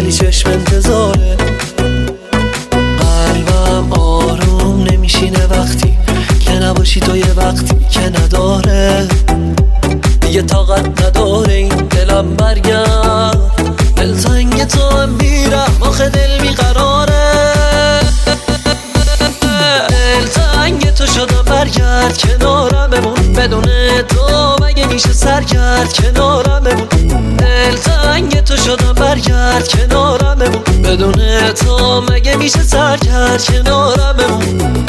خیلی چشم انتظاره. قلبم آروم نمیشینه وقتی که نباشی تو، یه وقتی که نداره دیگه طاقت نداره این دلم برگرد. دلتنگ تو هم میرم آخه دل بیقراره. دلتنگ تو شدم برگرد کنارم بمون، بدون تو مگه میشه سرگرد کنارم بمون. دلتنگ تو شدم برگرد کنارم بمون، بدون تو مگه میشه سرگرد کنارم بمون.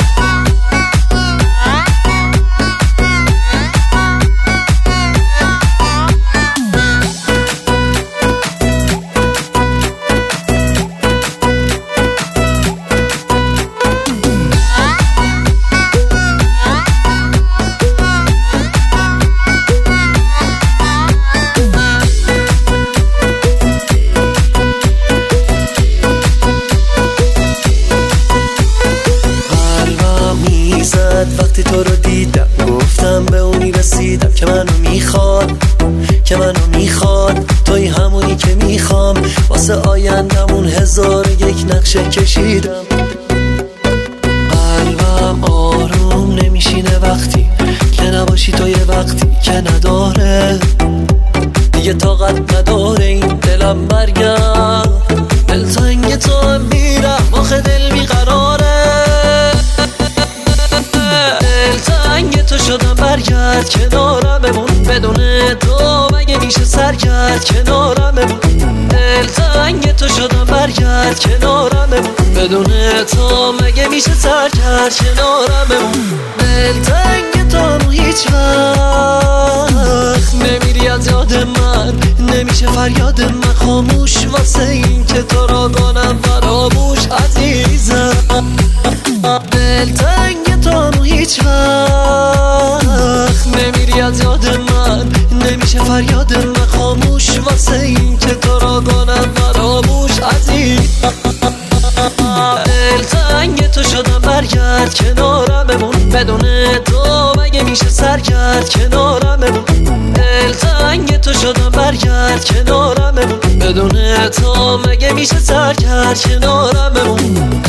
وقتی تو رو دیدم گفتم به اونی رسیدم که منو میخواد توی همونی که میخوام. واسه آیندمون 1001 نقشه کشیدم. قلبم آروم نمیشینه وقتی که نباشی تو، یه وقتی که نداره دیگه طاقت نداره این دلم برگرد. دلتنگ تو هم میرم آخه دل بیقراره. دلتنگ تو شدم برگرد کنارم بمون، بدون تو مگه میشه سرگرد کنارم بمون. دلتنگ تو شدم برگرد کنارم بمون، بدون تو مگه میشه سرگرد کنارم بمون. دلتنگ تو هیچ وقت نمیری از یاد من، نمیشه فریاد من خاموش واسه این که تو را کنم فراموش عزیزم. دلتنگ تو هیچ وقت نمیری از یاد من، نمیشه فریاد من خاموش واسه این که تو را کنم فراموش عزیزم. دلتنگ تو شدم برگرد کنارم بمون، بدون تو مگه میشه سرگرد کنارم بمون. دلتنگ تو شدم برگرد کنارم بمون، بدون تو مگه میشه سرگرد کنارم بمون.